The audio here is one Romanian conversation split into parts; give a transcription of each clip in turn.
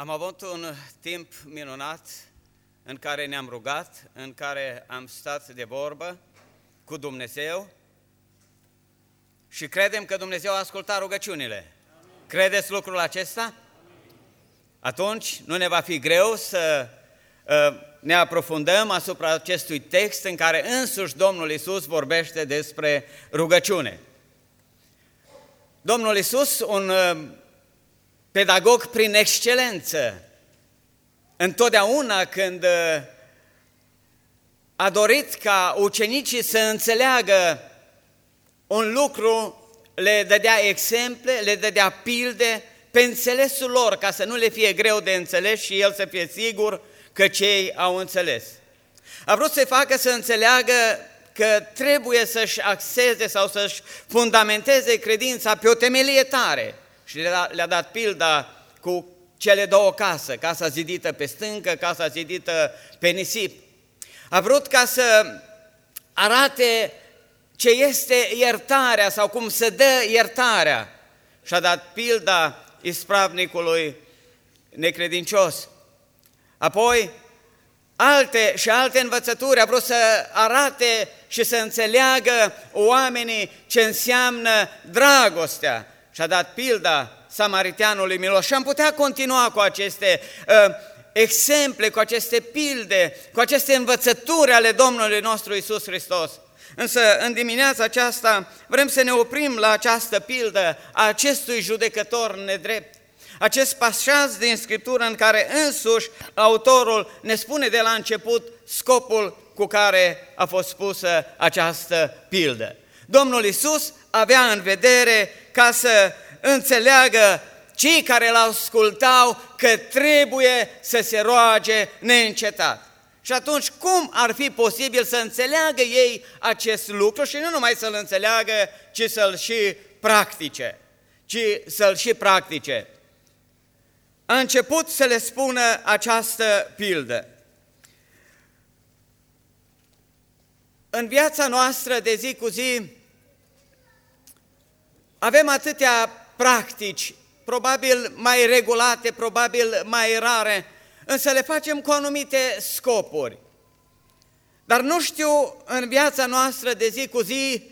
Am avut un timp minunat în care ne-am rugat, în care am stat de vorbă cu Dumnezeu și credem că Dumnezeu a ascultat rugăciunile. Credeți lucrul acesta? Atunci nu ne va fi greu să ne aprofundăm asupra acestui text în care însuși Domnul Iisus vorbește despre rugăciune. Domnul Iisus, un pedagog prin excelență, întotdeauna când a dorit ca ucenicii să înțeleagă un lucru, le dădea exemple, le dădea pilde pe înțelesul lor, ca să nu le fie greu de înțeles și el să fie sigur că cei au înțeles. A vrut să-i facă să înțeleagă că trebuie să-și axeze sau să-și fundamenteze credința pe o temelie tare. Și le-a dat pilda cu cele două case, casa zidită pe stâncă, casa zidită pe nisip. A vrut ca să arate ce este iertarea sau cum se dă iertarea. Și a dat pilda ispravnicului necredincios. Apoi, alte învățături, a vrut să arate și să înțeleagă oamenii ce înseamnă dragostea. Și a dat pilda samariteanului milos. Și am putea continua cu aceste exemple, cu aceste pilde, cu aceste învățături ale Domnului nostru Iisus Hristos. Însă, în dimineața aceasta, vrem să ne oprim la această pildă a acestui judecător nedrept. Acest pasaj din Scriptură în care însuși autorul ne spune de la început scopul cu care a fost pusă această pildă. Domnul Iisus avea în vedere ca să înțeleagă cei care îl ascultau că trebuie să se roage neîncetat. Și atunci cum ar fi posibil să înțeleagă ei acest lucru și nu numai să-l înțeleagă, ci să-l și practice? A început să le spună această pildă. În viața noastră de zi cu zi avem atâtea practici, probabil mai regulate, probabil mai rare, însă le facem cu anumite scopuri. Dar nu știu în viața noastră de zi cu zi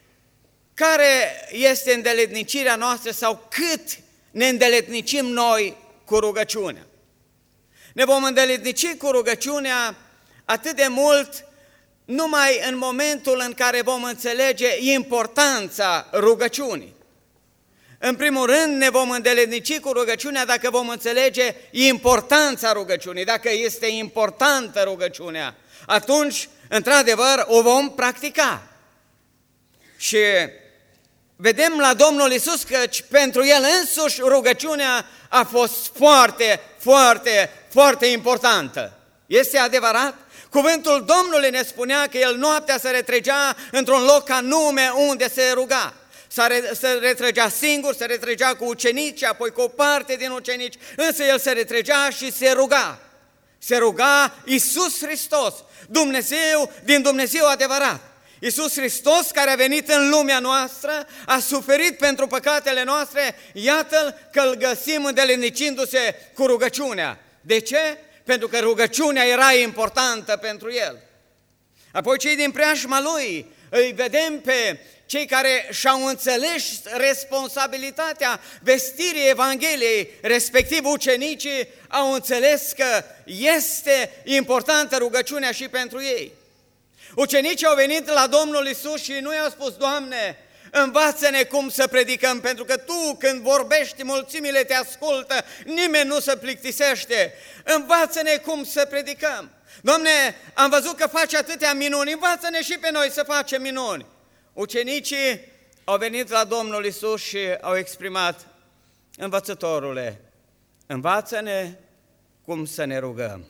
care este îndeletnicirea noastră sau cât ne îndeletnicim noi cu rugăciunea. Ne vom îndeletnici cu rugăciunea atât de mult numai în momentul în care vom înțelege importanța rugăciunii. În primul rând ne vom îndeletnici cu rugăciunea dacă vom înțelege importanța rugăciunii, dacă este importantă rugăciunea, atunci, într-adevăr, o vom practica. Și vedem la Domnul Iisus că pentru El însuși rugăciunea a fost foarte, foarte, foarte importantă. Este adevărat? Cuvântul Domnului ne spunea că El noaptea se retrăgea într-un loc anume unde se ruga. Se retrăgea singur, se retrăgea cu ucenici, apoi cu o parte din ucenici, însă El se retrăgea și se ruga. Se ruga Iisus Hristos, Dumnezeu din Dumnezeu adevărat. Iisus Hristos, care a venit în lumea noastră, a suferit pentru păcatele noastre, iată-L că îl găsim îndeletnicindu-se cu rugăciunea. De ce? Pentru că rugăciunea era importantă pentru El. Apoi cei din preajma Lui, îi vedem pe cei care și-au înțeles responsabilitatea vestirii Evangheliei, respectiv ucenicii, au înțeles că este importantă rugăciunea și pentru ei. Ucenicii au venit la Domnul Iisus și nu i-au spus: Doamne, învață-ne cum să predicăm, pentru că Tu când vorbești, mulțimile te ascultă, nimeni nu se plictisește. Învață-ne cum să predicăm. Doamne, am văzut că faci atâtea minuni, învață-ne și pe noi să facem minuni. Ucenicii au venit la Domnul Iisus și au exprimat: Învățătorule, învață-ne cum să ne rugăm.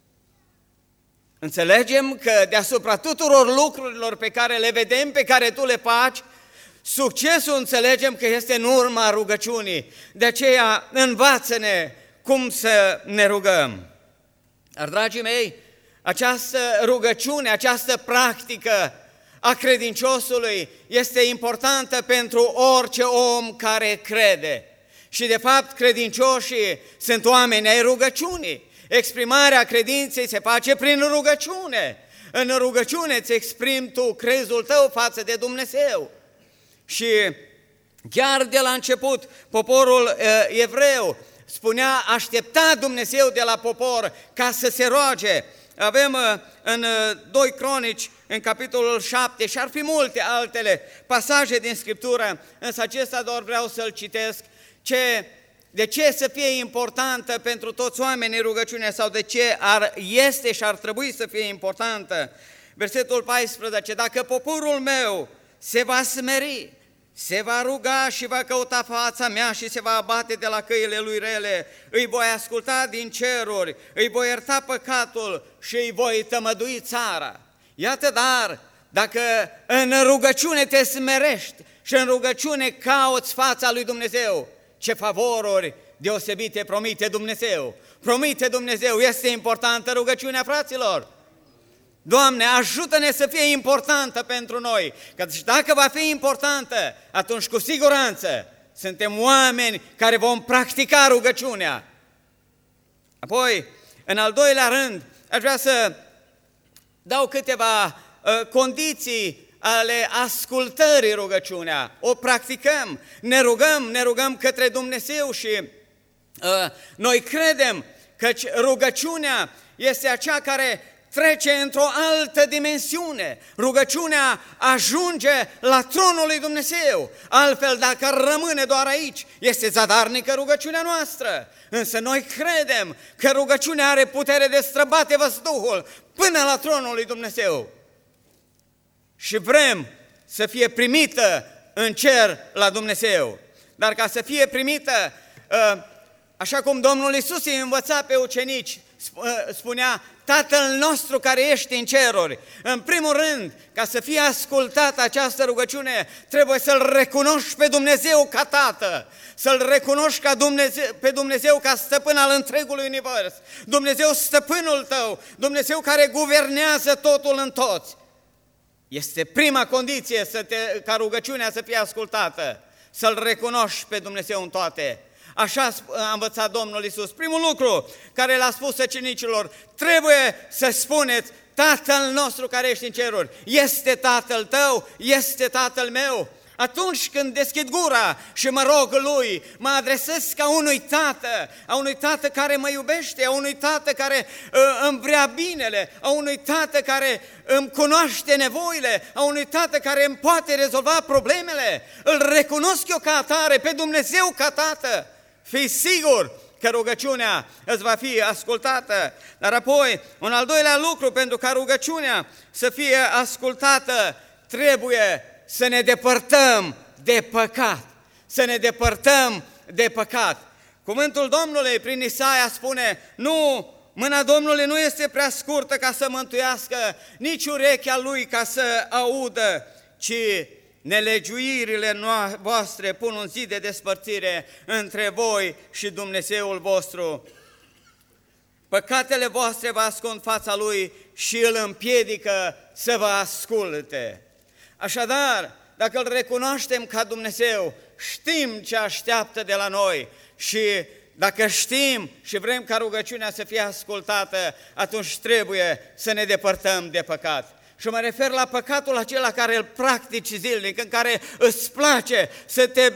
Înțelegem că deasupra tuturor lucrurilor pe care le vedem, pe care Tu le faci, succesul înțelegem că este în urma rugăciunii. De aceea învață-ne cum să ne rugăm. Dar, dragii mei, această rugăciune, această practică a credinciosului este importantă pentru orice om care crede. Și de fapt credincioșii sunt oameni ai rugăciunii. Exprimarea credinței se face prin rugăciune. În rugăciune îți exprimi tu crezul tău față de Dumnezeu. Și chiar de la început, poporul evreu spunea, aștepta Dumnezeu de la popor ca să se roage. Avem în 2 Cronici, în capitolul 7, și ar fi multe altele pasaje din Scriptură, însă acesta doar vreau să-l citesc. De ce să fie importantă pentru toți oamenii rugăciunea sau de ce este și ar trebui să fie importantă? Versetul 14, dacă poporul meu se va smeri, se va ruga și va căuta fața mea și se va abate de la căile lui rele, îi voi asculta din ceruri, îi voi ierta păcatul și îi voi tămădui țara. Iată, dar dacă în rugăciune te smerești și în rugăciune cauți fața lui Dumnezeu, ce favoruri deosebite promite Dumnezeu. Promite Dumnezeu, este importantă rugăciunea, fraților. Doamne, ajută-ne să fie importantă pentru noi, că dacă va fi importantă, atunci cu siguranță suntem oameni care vom practica rugăciunea. Apoi, în al doilea rând, aș vrea să dau câteva condiții ale ascultării rugăciunea. O practicăm, ne rugăm către Dumnezeu și noi credem că rugăciunea este aceea care trece într-o altă dimensiune. Rugăciunea ajunge la tronul lui Dumnezeu. Altfel, dacă rămâne doar aici, este zadarnică rugăciunea noastră. Însă noi credem că rugăciunea are putere de străbate văzduhul până la tronul lui Dumnezeu. Și vrem să fie primită în cer la Dumnezeu. Dar ca să fie primită, așa cum Domnul Iisus îi învăța pe ucenici, spunea, Tatăl nostru care ești în ceruri. În primul rând, ca să fie ascultată această rugăciune, trebuie să-L recunoști pe Dumnezeu ca Tată, să-L recunoști pe Dumnezeu ca stăpân al întregului univers, Dumnezeu stăpânul tău, Dumnezeu care guvernează totul în toți. Este prima condiție ca rugăciunea să fie ascultată, să-L recunoști pe Dumnezeu în toate. Așa a învățat Domnul Iisus. Primul lucru care l-a spus ucenicilor, trebuie să spuneți, Tatăl nostru care ești în ceruri, este Tatăl tău, este Tatăl meu. Atunci când deschid gura și mă rog Lui, mă adresez ca unui tată, a unui tată care mă iubește, a unui tată care îmi vrea binele, a unui tată care îmi cunoaște nevoile, a unui tată care îmi poate rezolva problemele. Îl recunosc eu ca atare, pe Dumnezeu ca tată. Fii sigur că rugăciunea îți va fi ascultată. Dar apoi, un al doilea lucru, pentru ca rugăciunea să fie ascultată, trebuie să ne depărtăm de păcat. Să ne depărtăm de păcat. Cuvântul Domnului prin Isaia spune, nu, mâna Domnului nu este prea scurtă ca să mântuiască, nici urechea Lui ca să audă, ci nelegiuirile voastre pun un zid de despărțire între voi și Dumnezeul vostru. Păcatele voastre vă ascund fața Lui și îl împiedică să vă asculte. Așadar, dacă îl recunoaștem ca Dumnezeu, știm ce așteaptă de la noi și dacă știm și vrem ca rugăciunea să fie ascultată, atunci trebuie să ne depărtăm de păcat. Și mă refer la păcatul acela care îl practici zilnic, în care îți place să te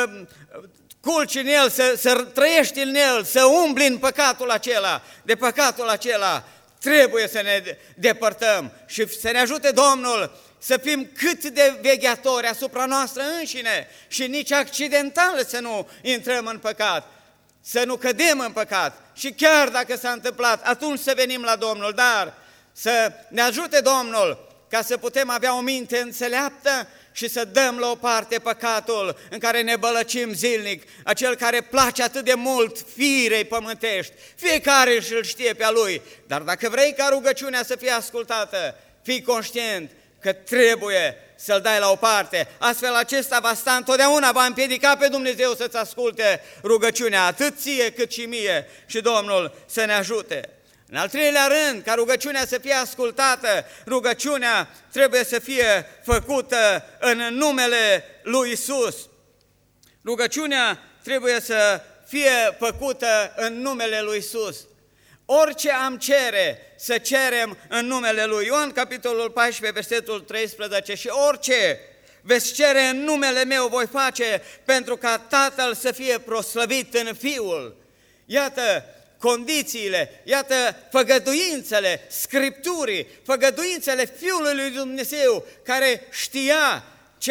culci în el, să trăiești în el, să umbli în păcatul acela. De păcatul acela trebuie să ne depărtăm și să ne ajute Domnul să fim cât de vegheatori asupra noastră înșine și nici accidental să nu intrăm în păcat, să nu cădem în păcat. Și chiar dacă s-a întâmplat, atunci să venim la Domnul, dar să ne ajute Domnul ca să putem avea o minte înțeleaptă și să dăm la o parte păcatul în care ne bălăcim zilnic, acel care place atât de mult firei pământești. Fiecare îl știe pe a lui, dar dacă vrei ca rugăciunea să fie ascultată, fii conștient că trebuie să-l dai la o parte. Astfel acesta va sta întotdeauna, va împiedica pe Dumnezeu să-ți asculte rugăciunea, atât ție cât și mie, și Domnul să ne ajute. În al treilea rând, ca rugăciunea să fie ascultată, rugăciunea trebuie să fie făcută în numele lui Iisus. Rugăciunea trebuie să fie făcută în numele lui Iisus. Orice am cere, să cerem în numele lui. Ioan, capitolul 14, versetul 13, și orice veți cere în numele meu voi face, pentru ca Tatăl să fie proslăvit în Fiul. Iată condițiile, iată făgăduințele Scripturii, făgăduințele Fiului lui Dumnezeu, care știa ce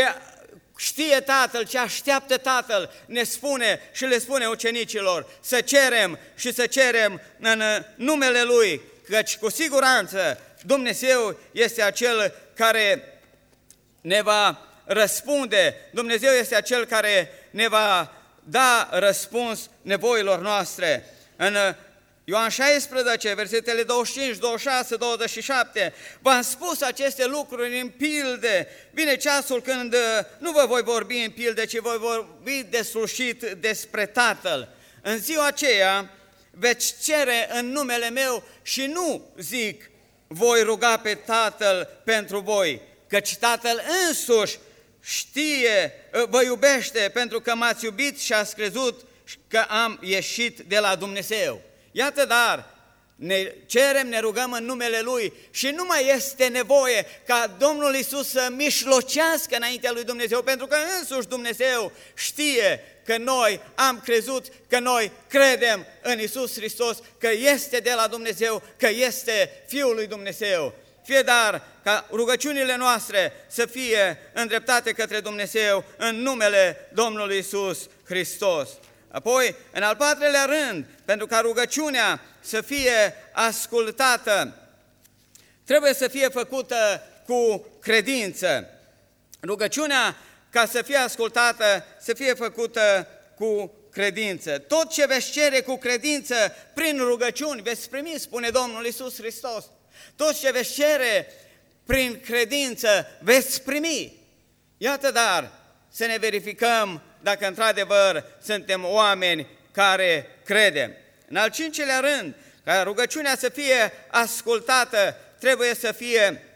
știe Tatăl, ce așteaptă Tatăl, ne spune și le spune ucenicilor să cerem și să cerem în numele Lui, căci cu siguranță Dumnezeu este Acel care ne va răspunde, Dumnezeu este Acel care ne va da răspuns nevoilor noastre. În Ioan 16, versetele 25, 26, 27, v-am spus aceste lucruri în pilde. Vine ceasul când nu vă voi vorbi în pilde, ci voi vorbi deslușit despre Tatăl. În ziua aceea veți cere în numele meu și nu zic, voi ruga pe Tatăl pentru voi, căci Tatăl însuși știe, vă iubește pentru că m-ați iubit și ați crezut că am ieșit de la Dumnezeu. Iată, dar ne cerem, ne rugăm în numele Lui și nu mai este nevoie ca Domnul Iisus să mișlocească înaintea lui Dumnezeu, pentru că însuși Dumnezeu știe că noi am crezut, că noi credem în Iisus Hristos, că este de la Dumnezeu, că este Fiul lui Dumnezeu. Fie dar ca rugăciunile noastre să fie îndreptate către Dumnezeu în numele Domnului Iisus Hristos. Apoi, în al patrulea rând, pentru ca rugăciunea să fie ascultată, trebuie să fie făcută cu credință. Rugăciunea, ca să fie ascultată, să fie făcută cu credință. Tot ce veți cere cu credință, prin rugăciuni, veți primi, spune Domnul Iisus Hristos. Tot ce veți cere prin credință, veți primi. Iată, dar, să ne verificăm dacă într-adevăr suntem oameni care credem. În al cincilea rând, ca rugăciunea să fie ascultată, trebuie să fie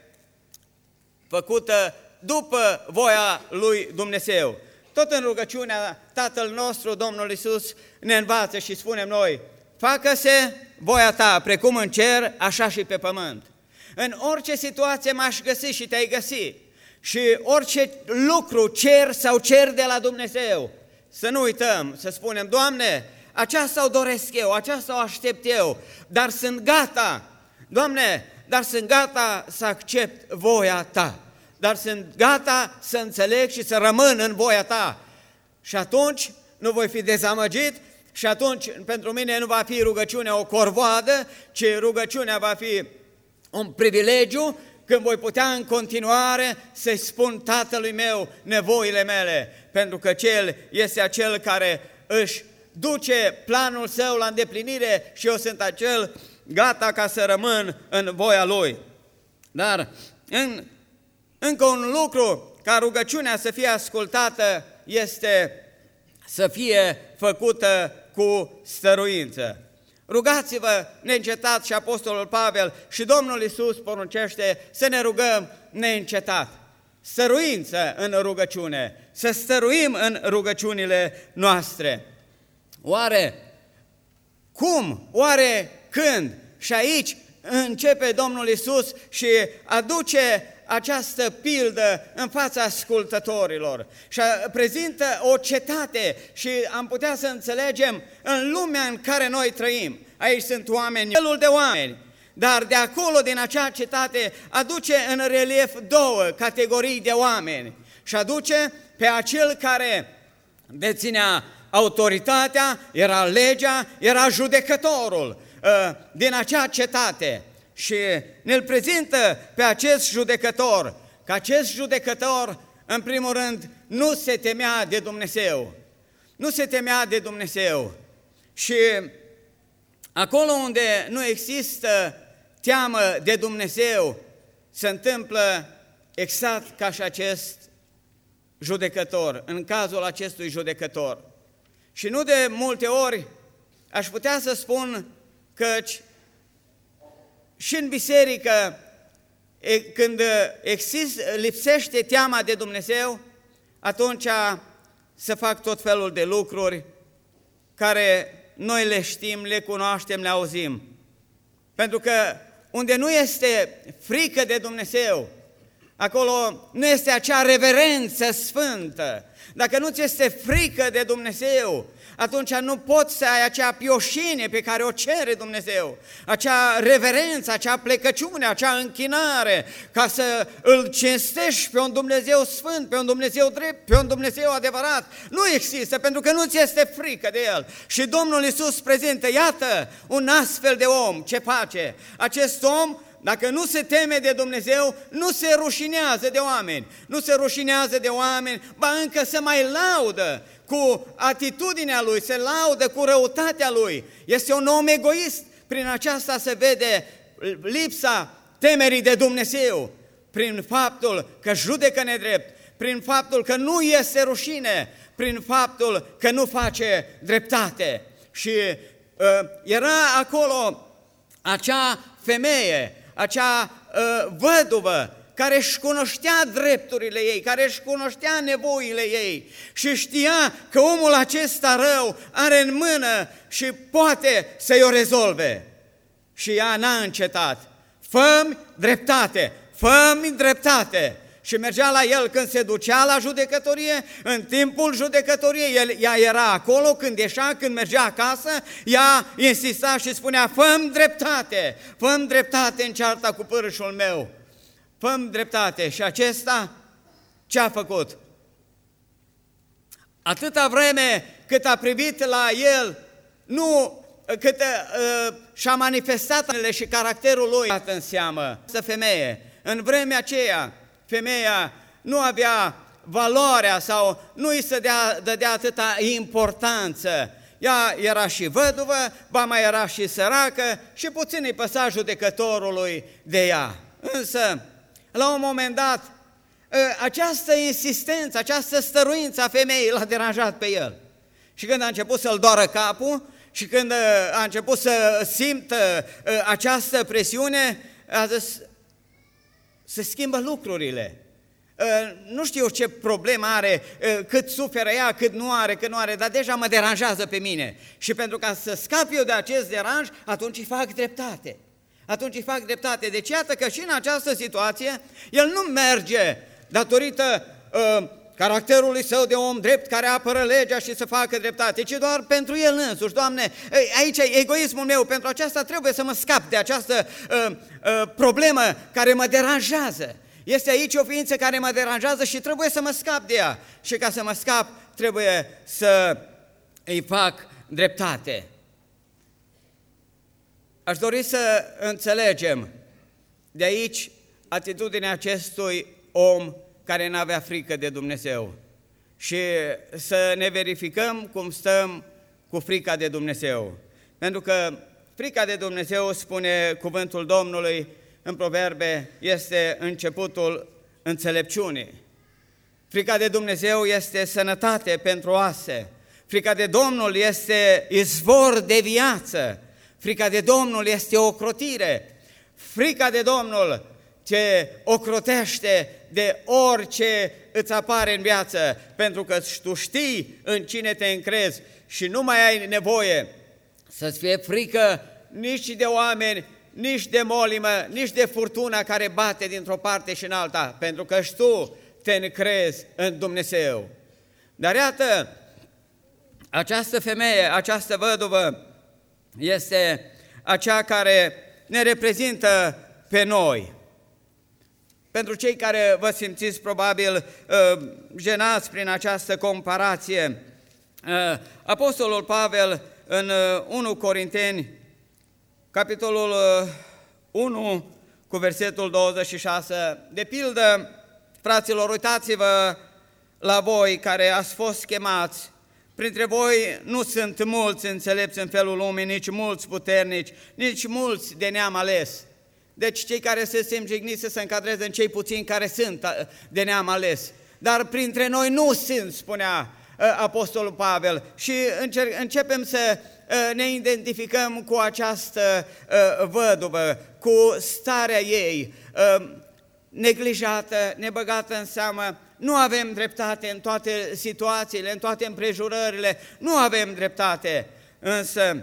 făcută după voia lui Dumnezeu. Tot în rugăciunea Tatăl nostru, Domnul Iisus, ne învață și spunem noi, facă-se voia ta, precum în cer, așa și pe pământ. În orice situație m-aș găsi și te-ai găsi, și orice lucru cer sau cer de la Dumnezeu, să nu uităm, să spunem, Doamne, aceasta o doresc eu, aceasta o aștept eu, dar sunt gata, Doamne, dar sunt gata să accept voia Ta, dar sunt gata să înțeleg și să rămân în voia Ta. Și atunci nu voi fi dezamăgit și atunci pentru mine nu va fi rugăciunea o corvoadă, ci rugăciunea va fi un privilegiu, când voi putea în continuare să-i spun Tatălui meu nevoile mele, pentru că El este Acel care își duce planul Său la îndeplinire și eu sunt acel gata ca să rămân în voia Lui. Dar încă un lucru, ca rugăciunea să fie ascultată, este să fie făcută cu stăruință. Rugați-vă neîncetat și Apostolul Pavel și Domnul Iisus poruncește să ne rugăm neîncetat. Stăruință în rugăciune, să stăruim în rugăciunile noastre. Oare cum? Oare când? Și aici începe Domnul Iisus și aduce această pildă în fața ascultătorilor și prezintă o cetate și am putea să înțelegem în lumea în care noi trăim. Aici sunt oameni, felul de oameni, dar de acolo, din acea cetate, aduce în relief două categorii de oameni și aduce pe acel care deținea autoritatea, era legea, era judecătorul din acea cetate. Și ne-l prezintă pe acest judecător, că acest judecător, în primul rând, nu se temea de Dumnezeu. Nu se temea de Dumnezeu. Și acolo unde nu există teamă de Dumnezeu, se întâmplă exact ca și acest judecător, în cazul acestui judecător. Și nu de multe ori aș putea să spun căci și în biserică, când lipsește teama de Dumnezeu, atunci se fac tot felul de lucruri care noi le știm, le cunoaștem, le auzim. Pentru că unde nu este frică de Dumnezeu, acolo nu este acea reverență sfântă. Dacă nu ți este frică de Dumnezeu, atunci nu poți să ai acea pioșine pe care o cere Dumnezeu, acea reverență, acea plecăciune, acea închinare, ca să îl cinstești pe un Dumnezeu sfânt, pe un Dumnezeu drept, pe un Dumnezeu adevărat. Nu există, pentru că nu ți este frică de El. Și Domnul Iisus prezintă, iată, un astfel de om, ce face? Acest om, dacă nu se teme de Dumnezeu, nu se rușinează de oameni, nu se rușinează de oameni, ba încă se mai laudă cu atitudinea lui, se laudă cu răutatea lui. Este un om egoist, prin aceasta se vede lipsa temerii de Dumnezeu, prin faptul că judecă nedrept, prin faptul că nu este rușine, prin faptul că nu face dreptate. Și era acolo acea femeie, acea văduvă, care își cunoștea drepturile ei, care își cunoștea nevoile ei și știa că omul acesta rău are în mână și poate să-i o rezolve. Și ea n-a încetat. Fă-mi dreptate, fă-mi dreptate. Și mergea la el când se ducea la judecătorie, în timpul judecătoriei, ea era acolo, când ieșea, când mergea acasă, ea insista și spunea, fă-mi dreptate, fă-mi dreptate în cearta cu pârâșul meu, fă-mi dreptate. Și acesta ce a făcut? Atâta vreme cât a privit la el, cât și-a manifestat și caracterul lui în seamă, să femeie, în vremea aceea, femeia nu avea valoarea sau nu îi se dădea atâta importanță. Ea era și văduvă, ba mai era și săracă și puțin îi păsa judecătorului de ea. Însă, la un moment dat, această insistență, această stăruință a femeii l-a deranjat pe el. Și când a început să-l doară capul și când a început să simtă această presiune, a zis, se schimbă lucrurile. Nu știu ce problemă are, cât suferă ea, cât nu are, dar deja mă deranjează pe mine. Și pentru ca să scap eu de acest deranj, atunci îi fac dreptate. Deci iată că și în această situație, el nu merge datorită caracterului său de om drept care apără legea și să facă dreptate, ci doar pentru el însuși. Doamne, aici e egoismul meu, pentru aceasta trebuie să mă scap de această problemă care mă deranjează. Este aici o ființă care mă deranjează și trebuie să mă scap de ea. Și ca să mă scap, trebuie să îi fac dreptate. Aș dori să înțelegem de aici atitudinea acestui om care n-avea frică de Dumnezeu și să ne verificăm cum stăm cu frica de Dumnezeu. Pentru că frica de Dumnezeu, spune cuvântul Domnului în Proverbe, este începutul înțelepciunii. Frica de Dumnezeu este sănătate pentru oase. Frica de Domnul este izvor de viață. Frica de Domnul este ocrotire. Frica de Domnul te ocrotește de orice îți apare în viață, pentru că tu știi în cine te încrezi și nu mai ai nevoie să-ți fie frică nici de oameni, nici de molimă, nici de furtuna care bate dintr-o parte și în alta, pentru că și tu te încrezi în Dumnezeu. Dar iată, această femeie, această văduvă este acea care ne reprezintă pe noi. Pentru cei care vă simțiți probabil jenați prin această comparație, Apostolul Pavel în 1 Corinteni, capitolul 1, cu versetul 26, de pildă, fraților, uitați-vă la voi care ați fost chemați. Printre voi nu sunt mulți înțelepți în felul lumii, nici mulți puternici, nici mulți de neam ales. Deci cei care se simt jigniți să se încadreze în cei puțini care sunt de neam ales. Dar printre noi nu sunt, spunea Apostolul Pavel, și începem să ne identificăm cu această văduvă, cu starea ei neglijată, nebăgată în seamă, nu avem dreptate în toate situațiile, în toate împrejurările, nu avem dreptate, însă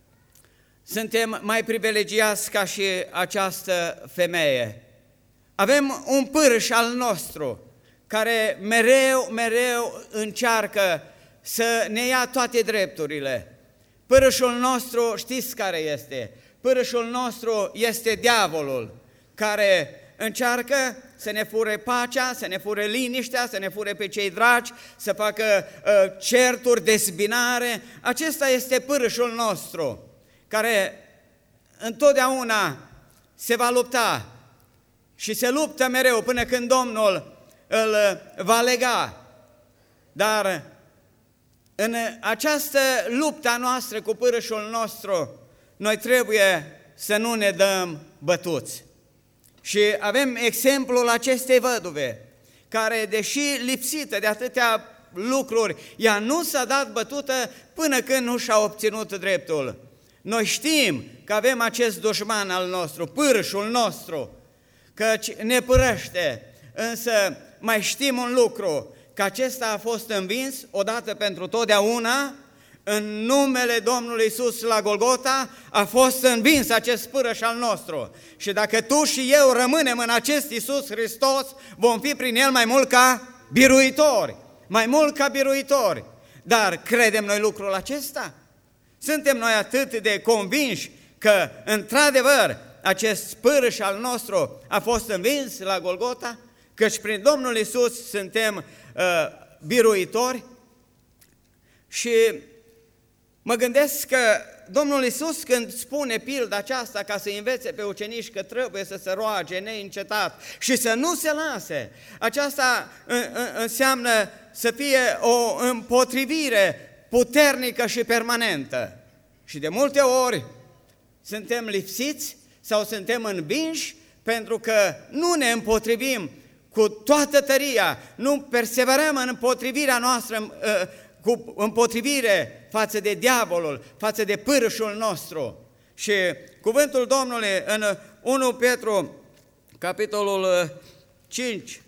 suntem mai privilegiați ca și această femeie. Avem un pârș al nostru care mereu încearcă să ne ia toate drepturile. Pârșul nostru, știți care este? Pârșul nostru este diavolul, care încearcă să ne fure pacea, să ne fure liniștea, să ne fure pe cei dragi, să facă certuri, dezbinare. Acesta este pârșul nostru, care întotdeauna se va lupta și se luptă mereu până când Domnul îl va lega. Dar în această luptă noastră cu pârșul nostru, noi trebuie să nu ne dăm bătuți. Și avem exemplul acestei văduve, care, deși lipsită de atâtea lucruri, ea nu s-a dat bătută până când nu și-a obținut dreptul. Noi știm că avem acest dușman al nostru, pârșul nostru, căci ne pârăște, însă mai știm un lucru, că acesta a fost învins odată pentru totdeauna, în numele Domnului Iisus la Golgota a fost învins acest pârș al nostru. Și dacă tu și eu rămânem în acest Iisus Hristos, vom fi prin El mai mult ca biruitori, mai mult ca biruitori. Dar credem noi lucrul acesta? Suntem noi atât de convinși că, într-adevăr, acest pârș al nostru a fost învins la Golgota? Căci prin Domnul Iisus suntem biruitori? Și mă gândesc că Domnul Iisus, când spune pilda aceasta ca să învețe pe ucenici că trebuie să se roage neîncetat și să nu se lase, aceasta înseamnă să fie o împotrivire puternică și permanentă. Și de multe ori suntem lipsiți sau suntem învinși pentru că nu ne împotrivim cu toată tăria, nu perseverăm în împotrivirea noastră, cu împotrivire față de diavolul, față de pârșul nostru. Și cuvântul Domnului în 1 Petru, capitolul 5,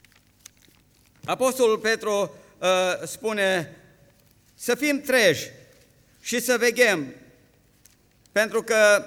Apostolul Petru spune să fim treji și să veghem, pentru că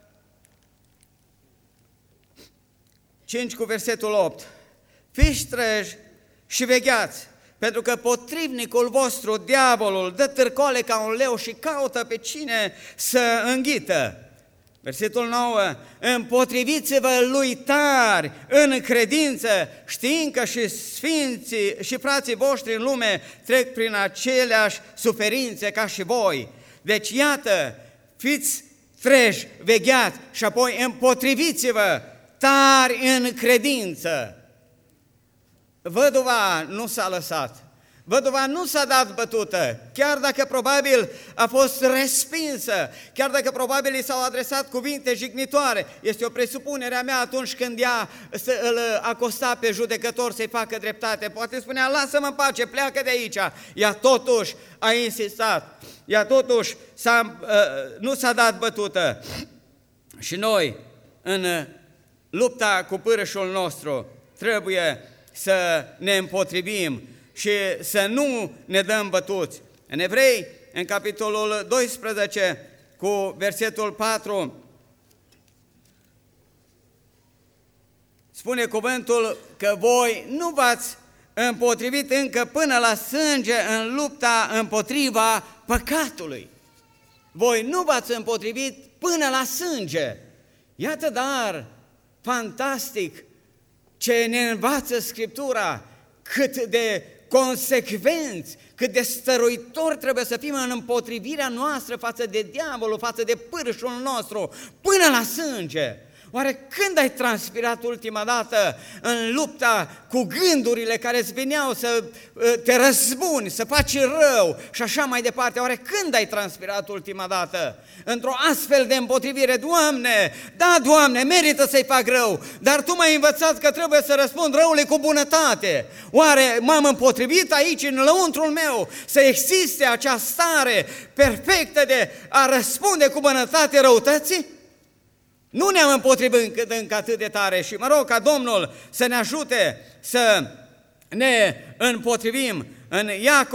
5 cu versetul 8, fiți treji și vegheați, pentru că potrivnicul vostru, diavolul, dă târcoale ca un leu și caută pe cine să înghită. Versetul 9, împotriviți-vă lui tari în credință, știind că și sfinții și frații voștri în lume trec prin aceleași suferințe ca și voi. Deci iată, fiți treji, vegheați și apoi împotriviți-vă tari în credință. Văduva nu s-a lăsat, văduva nu s-a dat bătută, chiar dacă probabil a fost respinsă, chiar dacă probabil i s-au adresat cuvinte jignitoare. Este o presupunere a mea atunci când ea îl acosta pe judecător să-i facă dreptate. Poate spunea, lasă-mă în pace, pleacă de aici. Ea totuși a insistat, ea totuși nu s-a dat bătută. Și noi, în lupta cu pârșul nostru, trebuie să ne împotrivim și să nu ne dăm bătuți. În Evrei, în capitolul 12, cu versetul 4, spune cuvântul că voi nu v-ați împotrivit încă până la sânge în lupta împotriva păcatului. Voi nu v-ați împotrivit până la sânge. Iată dar, fantastic, ce ne învață Scriptura, cât de consecvenți, cât de stăruitori trebuie să fim în împotrivirea noastră față de diavolul, față de pârșul nostru, până la sânge. Oare când ai transpirat ultima dată în lupta cu gândurile care îți veneau să te răzbuni, să faci rău și așa mai departe? Oare când ai transpirat ultima dată într-o astfel de împotrivire? Doamne, da, Doamne, merită să-i fac rău, dar Tu m-ai învățat că trebuie să răspund răului cu bunătate. Oare m-am împotrivit aici, în lăuntrul meu, să existe acea stare perfectă de a răspunde cu bunătate răutății? Nu ne-am împotrivit încă atât de tare și mă rog ca Domnul să ne ajute să ne împotrivim. În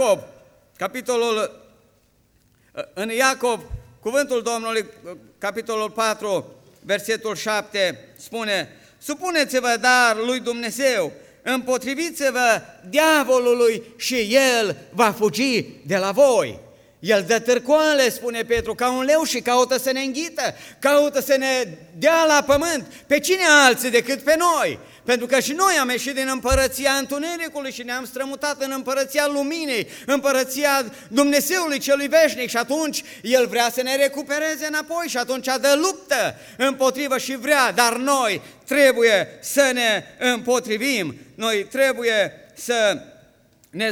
Iacov, cuvântul Domnului, capitolul 4, versetul 7, spune: supuneți-vă dar lui Dumnezeu, împotriviți-vă diavolului și el va fugi de la voi. El dă târcoale, spune Petru, ca un leu și caută să ne înghită, caută să ne dea la pământ. Pe cine alții decât pe noi? Pentru că și noi am ieșit din împărăția întunericului și ne-am strămutat în împărăția luminii, împărăția Dumnezeului celui veșnic, și atunci El vrea să ne recupereze înapoi și atunci dă luptă împotrivă și vrea, dar noi trebuie să ne împotrivim, noi trebuie să ne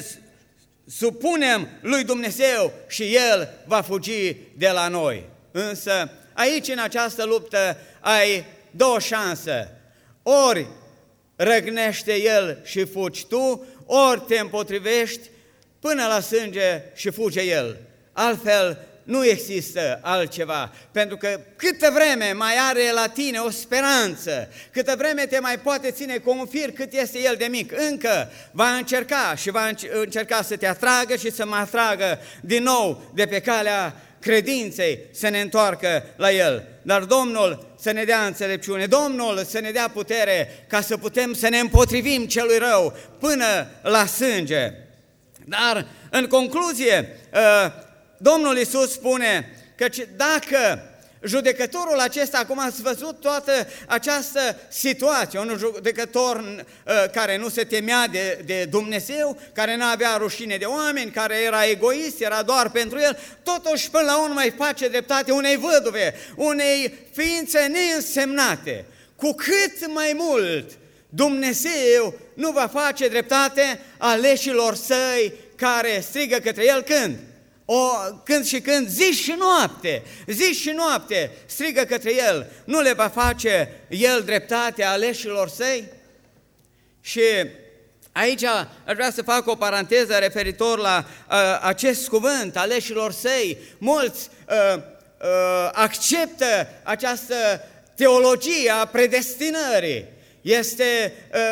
supunem lui Dumnezeu și El va fugi de la noi. Însă aici, în această luptă, ai două șanse: ori răgnește El și fugi tu, ori te împotrivești până la sânge și fuge El. Altfel nu există altceva, pentru că câtă vreme mai are la tine o speranță, câtă vreme te mai poate ține cu un fir cât este el de mic, încă va încerca și va încerca să te atragă și să mă atragă din nou de pe calea credinței, să ne întoarcă la El. Dar Domnul să ne dea înțelepciune, Domnul să ne dea putere ca să putem să ne împotrivim celui rău până la sânge. Dar în concluzie, Domnul Iisus spune că dacă judecătorul acesta, acum ați văzut toată această situație, un judecător care nu se temea de Dumnezeu, care nu avea rușine de oameni, care era egoist, era doar pentru el, totuși până la urmă mai face dreptate unei văduve, unei ființe neînsemnate. Cu cât mai mult Dumnezeu nu va face dreptate aleșilor săi care strigă către El când? Când și când, zi și noapte strigă către El, nu le va face El dreptate aleșilor săi? Și aici aș vrea să fac o paranteză referitor la acest cuvânt, aleșilor săi. Mulți acceptă această teologie a predestinării. Este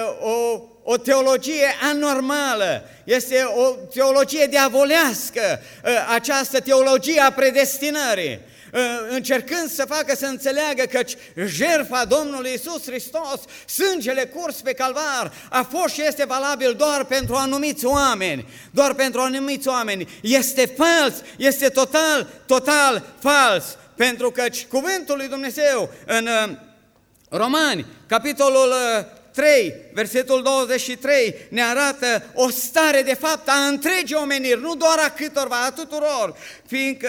o teologie anormală, este o teologie diavolească, această teologie a predestinării, încercând să facă să înțeleagă că jertfa Domnului Iisus Hristos, sângele curs pe calvar, a fost și este valabil doar pentru anumiți oameni, doar pentru anumiți oameni. Este fals, este total fals, pentru că cuvântul lui Dumnezeu în Romani, capitolul 3, versetul 23, ne arată o stare de fapt a întregii omeniri, nu doar a câtorva, a tuturor, fiindcă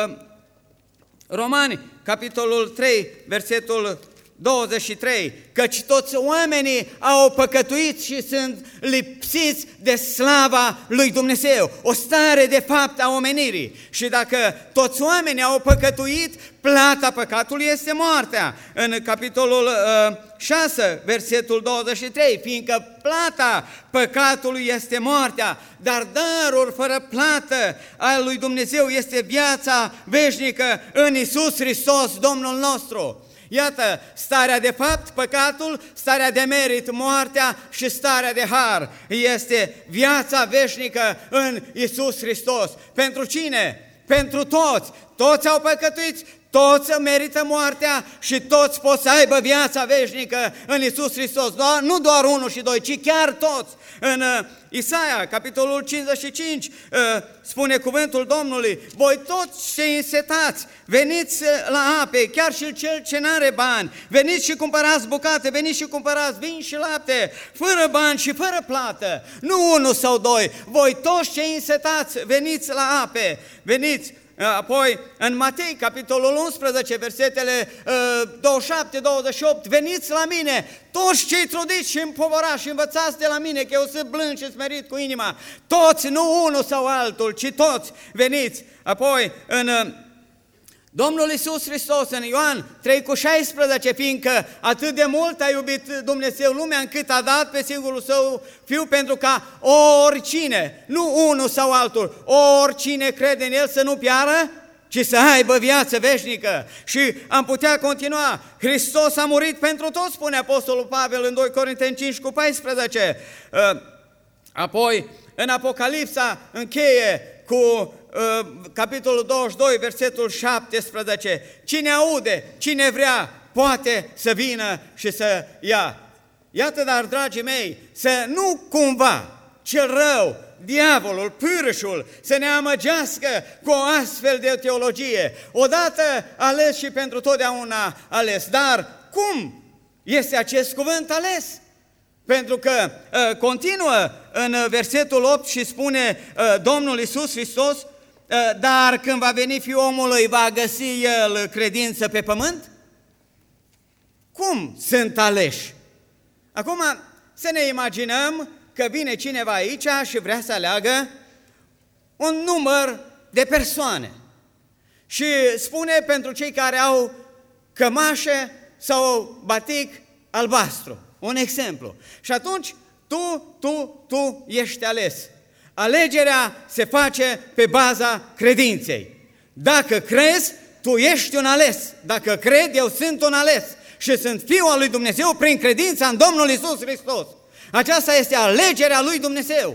Romani, capitolul 3, versetul 23, căci toți oamenii au păcătuit și sunt lipsiți de slava lui Dumnezeu, o stare de fapt a omenirii. Și dacă toți oamenii au păcătuit, plata păcatului este moartea. În capitolul 6, versetul 23, fiindcă plata păcatului este moartea, dar darul fără plată al lui Dumnezeu este viața veșnică în Iisus Hristos, Domnul nostru. Iată, starea de fapt, păcatul, starea de merit, moartea, și starea de har este viața veșnică în Iisus Hristos. Pentru cine? Pentru toți. Toți au păcătuit, toți merită moartea și toți pot să aibă viața veșnică în Iisus Hristos. Nu doar 1 și 2, ci chiar toți. În Isaia, capitolul 55, spune cuvântul Domnului: voi toți cei însetați, veniți la ape, chiar și cel ce n-are bani, veniți și cumpărați bucate, veniți și cumpărați vin și lapte, fără bani și fără plată, nu 1 sau 2, voi toți cei însetați, veniți la ape, veniți. Apoi, în Matei, capitolul 11, versetele 27-28, veniți la mine, toți cei trudiți și împovărați și învățați de la mine, că eu sunt blând și smerit cu inima. Toți, nu unul sau altul, ci toți veniți. Apoi, în Domnul Iisus Hristos, în Ioan 3,16, fiindcă atât de mult a iubit Dumnezeu lumea încât a dat pe singurul Său Fiu, pentru ca oricine, nu unul sau altul, oricine crede în El să nu piară, ci să aibă viață veșnică. Și am putea continua. Hristos a murit pentru toți, spune Apostolul Pavel în 2 Corinteni 5,14. Apoi, în Apocalipsa încheie cu capitolul 22, versetul 17. Cine aude, cine vrea, poate să vină și să ia. Iată, dar, dragii mei, să nu cumva cel rău, diavolul, pârâșul, să ne amăgească cu o astfel de teologie. Odată ales și pentru totdeauna ales. Dar cum este acest cuvânt ales? Pentru că continuă în versetul 8 și spune Domnul Iisus Hristos, dar când va veni Fiul omului, va găsi El credință pe pământ? Cum sunt aleși? Acum să ne imaginăm că vine cineva aici și vrea să aleagă un număr de persoane și spune pentru cei care au cămașe sau batic albastru, un exemplu. Și atunci tu ești ales. Alegerea se face pe baza credinței. Dacă crezi, tu ești un ales. Dacă cred, eu sunt un ales și sunt Fiul al lui Dumnezeu prin credința în Domnul Iisus Hristos. Aceasta este alegerea lui Dumnezeu.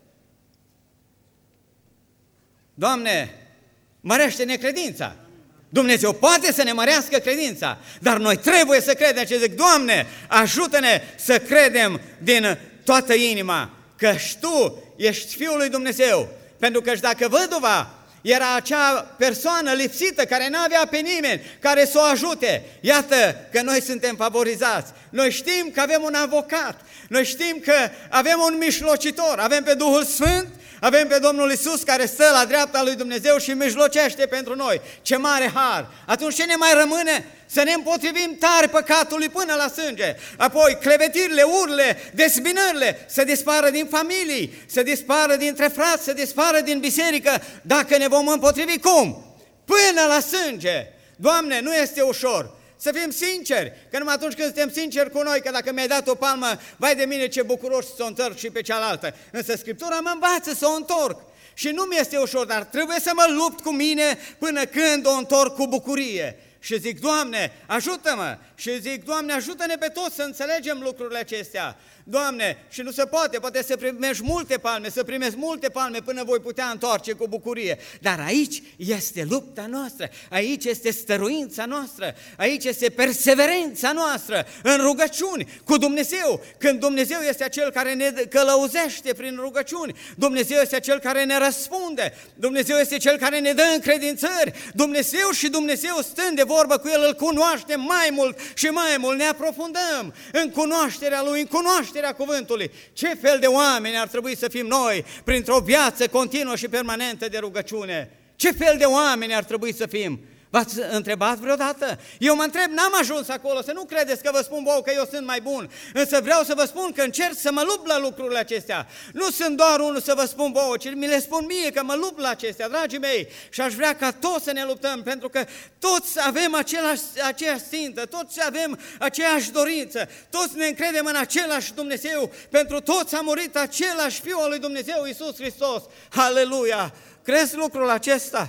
Doamne, mărește-ne credința. Dumnezeu poate să ne mărească credința, dar noi trebuie să credem și zic, Doamne, ajută-ne să credem din toată inima că Tu ești Fiul lui Dumnezeu. Pentru că dacă văduva era acea persoană lipsită care n-avea pe nimeni care să o ajute, iată că noi suntem favorizați. Noi știm că avem un avocat, noi știm că avem un mijlocitor, avem pe Duhul Sfânt, avem pe Domnul Iisus care stă la dreapta lui Dumnezeu și mijlocește pentru noi. Ce mare har! Atunci ce ne mai rămâne? Să ne împotrivim tare păcatului până la sânge. Apoi clevetirile, urile, dezbinările să dispară din familii, să dispară dintre frați, să dispară din biserică. Dacă ne vom împotrivi, cum? Până la sânge. Doamne, nu este ușor. Să fim sinceri, că numai atunci când suntem sinceri cu noi, că dacă mi-ai dat o palmă, vai de mine ce bucuros să o întorc și pe cealaltă. Însă Scriptura mă învață să o întorc și nu mi este ușor, dar trebuie să mă lupt cu mine până când o întorc cu bucurie. Și zic, Doamne, ajută-mă! Și zic, Doamne, ajută-ne pe toți să înțelegem lucrurile acestea. Doamne, și nu se poate să primești multe palme, să primesc multe palme până voi putea întoarce cu bucurie. Dar aici este lupta noastră, aici este stăruința noastră, aici este perseverența noastră în rugăciuni cu Dumnezeu. Când Dumnezeu este acel care ne călăuzește prin rugăciuni, Dumnezeu este acel care ne răspunde, Dumnezeu este cel care ne dă încredințări, Dumnezeu și Dumnezeu stând de vorbă cu El, îl cunoaștem mai mult și mai mult, ne aprofundăm în cunoașterea Lui, în cunoașterea cuvântului. Ce fel de oameni ar trebui să fim noi printr-o viață continuă și permanentă de rugăciune? Ce fel de oameni ar trebui să fim? V-ați întrebat vreodată? Eu mă întreb, n-am ajuns acolo, să nu credeți că vă spun vouă că eu sunt mai bun, însă vreau să vă spun că încerc să mă lupt la lucrurile acestea. Nu sunt doar unul să vă spun vouă, ci mi le spun mie că mă lupt la acestea, dragii mei, și aș vrea ca toți să ne luptăm, pentru că toți avem aceeași țintă, toți avem aceeași dorință, toți ne încredem în același Dumnezeu, pentru toți a murit același Fiul al lui Dumnezeu, Iisus Hristos. Aleluia! Crezi lucrul acesta?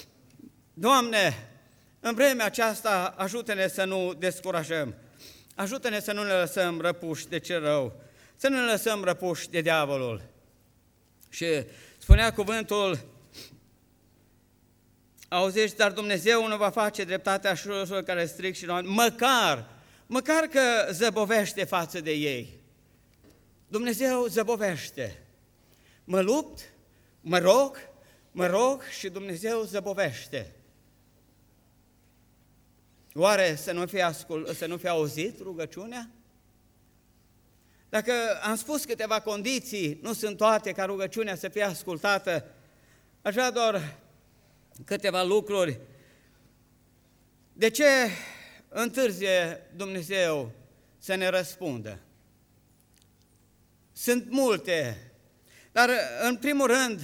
Doamne, în vremea aceasta ajută-ne să nu descurajăm, ajută-ne să nu ne lăsăm răpuși de cel rău, să nu ne lăsăm răpuși de diavolul. Și spunea cuvântul, auziți, dar Dumnezeu nu va face dreptatea celor care stric și noi, măcar că zăbovește față de ei. Dumnezeu zăbovește. Mă lupt, mă rog și Dumnezeu zăbovește. Oare să nu fie auzit rugăciunea? Dacă am spus câteva condiții, nu sunt toate ca rugăciunea să fie ascultată, aș vrea doar câteva lucruri. De ce întârzie Dumnezeu să ne răspundă? Sunt multe, dar în primul rând,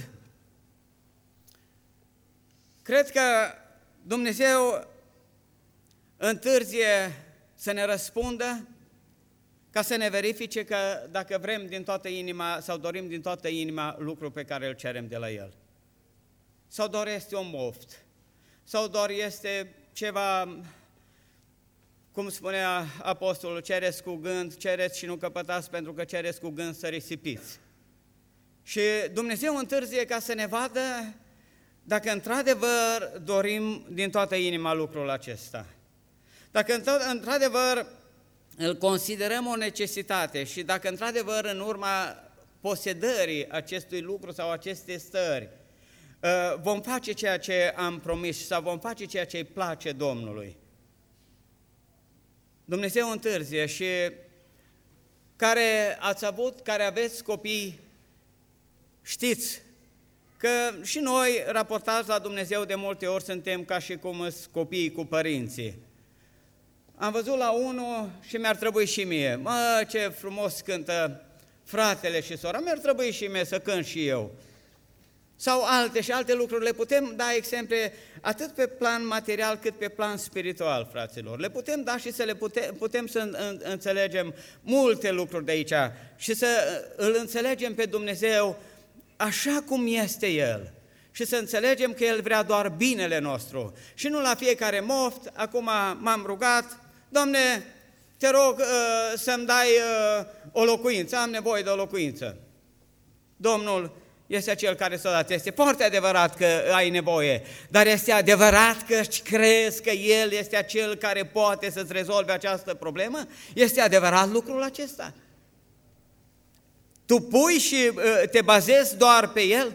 cred că Dumnezeu întârzie să ne răspundă ca să ne verifice că dacă vrem din toată inima sau dorim din toată inima lucrul pe care îl cerem de la El. Sau doar este un moft, sau doar este ceva, cum spunea apostolul, cereți cu gând, cereți și nu căpătați pentru că cereți cu gând să risipiți. Și Dumnezeu întârzie ca să ne vadă dacă într-adevăr dorim din toată inima lucrul acesta. Dacă într-adevăr îl considerăm o necesitate și dacă într-adevăr în urma posedării acestui lucru sau acestei stări vom face ceea ce am promis sau vom face ceea ce îi place Domnului. Dumnezeu întârzie și care aveți copii, știți că și noi, raportați la Dumnezeu, de multe ori suntem ca și cum sunt copiii cu părinții. Am văzut la unul și mi-ar trebui și mie, mă, ce frumos cântă fratele și sora, mi-ar trebui și mie să cânt și eu. Sau alte lucruri, le putem da exemple atât pe plan material cât pe plan spiritual, fraților. Le putem da și putem să înțelegem multe lucruri de aici și să îl înțelegem pe Dumnezeu așa cum este El și să înțelegem că El vrea doar binele nostru și nu la fiecare moft. Acum m-am rugat, Doamne, te rog să-mi dai o locuință, am nevoie de o locuință. Domnul este Cel care s-a dat. Este foarte adevărat că ai nevoie, dar este adevărat că crezi că El este Acel care poate să-ți rezolve această problemă? Este adevărat lucrul acesta? Tu pui și te bazezi doar pe El?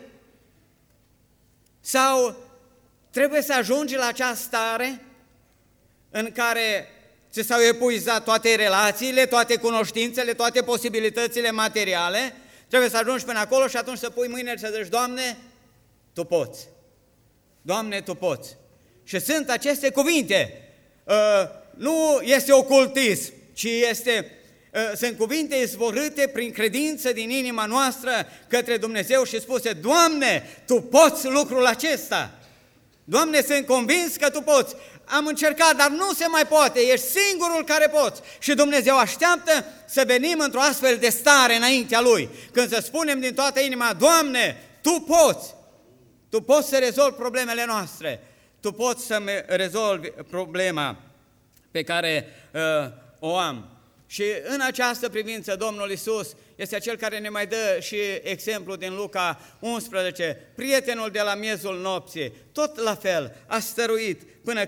Sau trebuie să ajungi la acea stare în care ți s-au epuizat toate relațiile, toate cunoștințele, toate posibilitățile materiale? Trebuie să ajungi până acolo și atunci să pui mâinile și să zici, Doamne, Tu poți. Doamne, Tu poți. Și sunt aceste cuvinte. Nu este ocultism, ci sunt cuvinte izvorâte prin credință din inima noastră către Dumnezeu și spuse, Doamne, Tu poți lucrul acesta. Doamne, sunt convins că Tu poți. Am încercat, dar nu se mai poate, ești singurul care poți. Și Dumnezeu așteaptă să venim într-o astfel de stare înaintea Lui, când să spunem din toată inima, Doamne, Tu poți. Tu poți să rezolvi problemele noastre. Tu poți să-mi rezolvi problema pe care o am. Și în această privință Domnul Iisus este Cel care ne mai dă și exemplu din Luca 11, prietenul de la miezul nopții, tot la fel a stăruit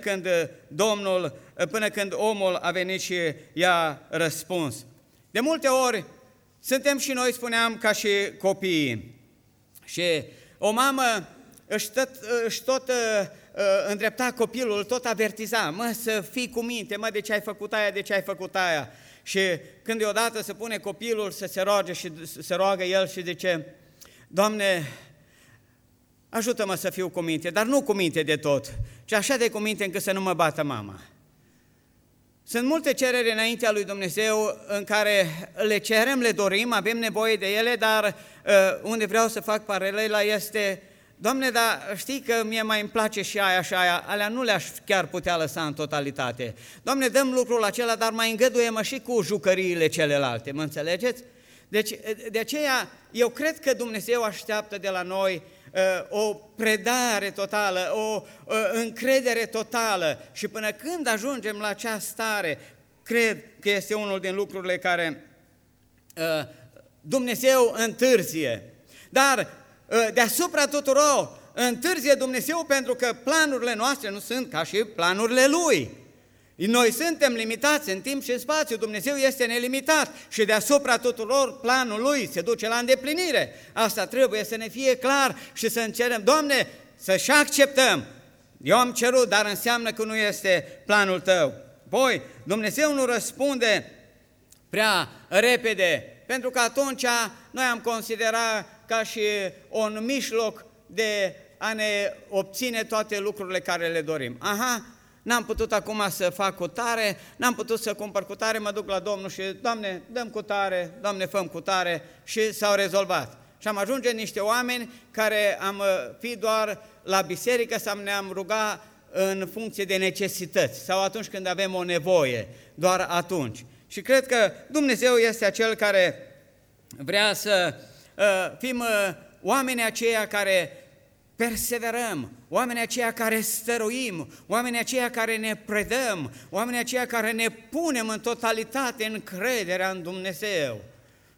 până când omul a venit și i-a răspuns. De multe ori suntem și noi, spuneam, ca și copiii și o mamă își tot îndrepta copilul, tot avertiza, mă, să fii cu minte, mă, de ce ai făcut aia, de ce ai făcut aia. Și când deodată se pune copilul să se roage și se roagă el și zice, Doamne, ajută-mă să fiu cu minte, dar nu cu minte de tot, ci așa de cu minte încât să nu mă bată mama. Sunt multe cereri înaintea lui Dumnezeu în care le cerem, le dorim, avem nevoie de ele, dar unde vreau să fac paralela este, Doamne, dar știi că mie mai îmi place și aia, alea nu le-aș chiar putea lăsa în totalitate. Doamne, dăm lucrul acela, dar mai îngăduie-mă și cu jucăriile celelalte, mă înțelegeți? Deci, de aceea, eu cred că Dumnezeu așteaptă de la noi o predare totală, o încredere totală și până când ajungem la acea stare, cred că este unul din lucrurile care Dumnezeu întârzie. Dar deasupra tuturor întârzie Dumnezeu pentru că planurile noastre nu sunt ca și planurile Lui. Noi suntem limitați în timp și în spațiu, Dumnezeu este nelimitat și deasupra tuturor planul Lui se duce la îndeplinire. Asta trebuie să ne fie clar și să încerem, Doamne, să-și acceptăm. Eu am cerut, dar înseamnă că nu este planul Tău. Păi, Dumnezeu nu răspunde prea repede, pentru că atunci noi am considerat ca și un mijloc de a ne obține toate lucrurile care le dorim. Aha, n-am putut acum să fac cu tare, n-am putut să cumpăr cu tare, mă duc la Domnul și, Doamne, dăm cu tare, Doamne, făm cu tare și s-au rezolvat. Și am ajunge niște oameni care am fi doar la biserică sau ne-am ruga în funcție de necesități sau atunci când avem o nevoie, doar atunci. Și cred că Dumnezeu este Acel care vrea să fim oamenii aceia care perseverăm, oamenii aceia care stăruim, oamenii aceia care ne predăm, oamenii aceia care ne punem în totalitate încrederea în Dumnezeu.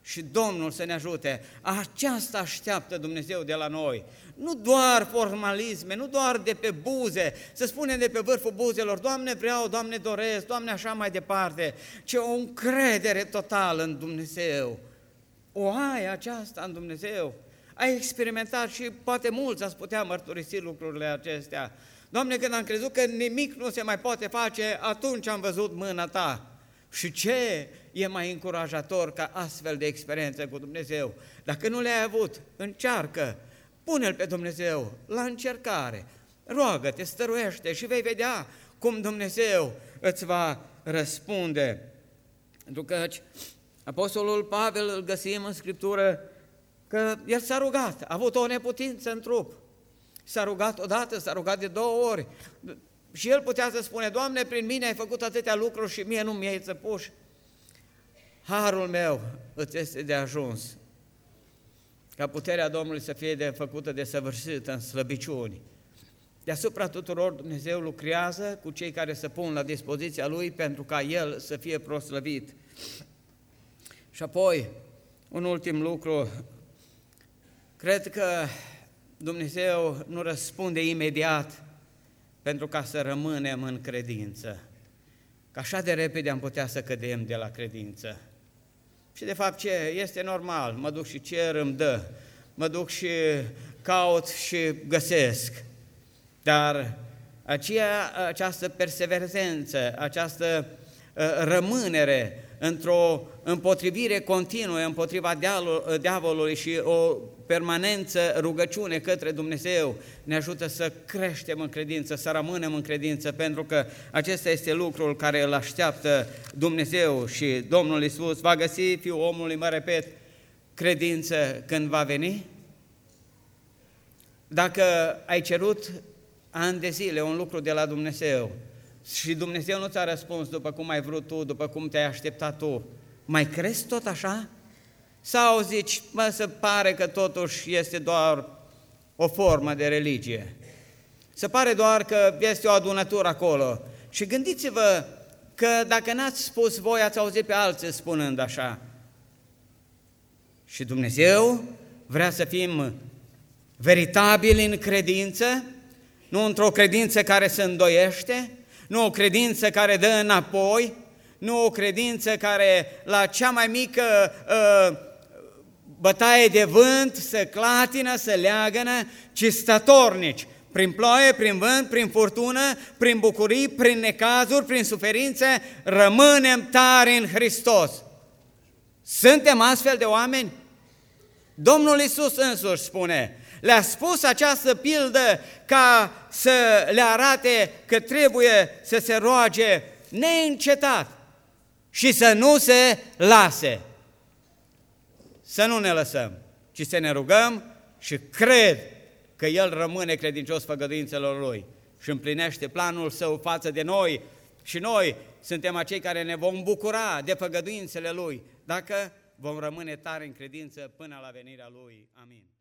Și Domnul să ne ajute. Aceasta așteaptă Dumnezeu de la noi. Nu doar formalisme, nu doar de pe buze, să spunem de pe vârful buzelor, Doamne vreau, Doamne doresc, Doamne așa mai departe, ci o încredere totală în Dumnezeu. O ai aceasta în Dumnezeu. Ai experimentat și poate mulți ați putea mărturisi lucrurile acestea. Doamne, când am crezut că nimic nu se mai poate face, atunci am văzut mâna Ta. Și ce e mai încurajator ca astfel de experiență cu Dumnezeu? Dacă nu le-ai avut, încearcă, pune-L pe Dumnezeu la încercare, roagă-te, stăruiește și vei vedea cum Dumnezeu îți va răspunde. Pentru că Apostolul Pavel îl găsim în Scriptură că el s-a rugat, a avut o neputință în trup. S-a rugat odată, s-a rugat de 2 ori și el putea să spune, Doamne, prin mine ai făcut atâtea lucruri și mie nu mi-ai țăpuși. Harul meu îți este de ajuns, ca puterea Domnului să fie făcută de săvârșită în slăbiciuni. Deasupra tuturor Dumnezeu lucrează cu cei care se pun la dispoziția Lui pentru ca El să fie proslăvit. Și apoi, un ultim lucru, cred că Dumnezeu nu răspunde imediat pentru ca să rămânem în credință, că așa de repede am putea să cădem de la credință. Și de fapt ce? Este normal, mă duc și cer, îmi dă, mă duc și caut și găsesc, dar această perseverență, această rămânere într-o împotrivire continuă împotriva diavolului și o permanență rugăciune către Dumnezeu ne ajută să creștem în credință, să rămânem în credință, pentru că acesta este lucrul care îl așteaptă Dumnezeu și Domnul Iisus va găsi Fiul omului, mă repet, credință când va veni? Dacă ai cerut ani de zile un lucru de la Dumnezeu și Dumnezeu nu ți-a răspuns după cum ai vrut tu, după cum te-ai așteptat tu, mai crezi tot așa? Sau zici, se pare că totuși este doar o formă de religie. Se pare doar că este o adunătură acolo. Și gândiți-vă că dacă n-ați spus voi, ați auzit pe alții spunând așa. Și Dumnezeu vrea să fim veritabili în credință, nu într-o credință care se îndoiește, nu o credință care dă înapoi, nu o credință care la cea mai mică bătaie de vânt se clatină, se leagănă, ci statornici, prin ploaie, prin vânt, prin furtună, prin bucurii, prin necazuri, prin suferințe, rămânem tari în Hristos. Suntem astfel de oameni? Domnul Iisus însuși spune, le-a spus această pildă ca să le arate că trebuie să se roage neîncetat și să nu se lase. Să nu ne lăsăm, ci să ne rugăm și cred că El rămâne credincios făgăduințelor Lui și împlinește planul Său față de noi și noi suntem acei care ne vom bucura de făgăduințele Lui dacă vom rămâne tari în credință până la venirea Lui. Amin.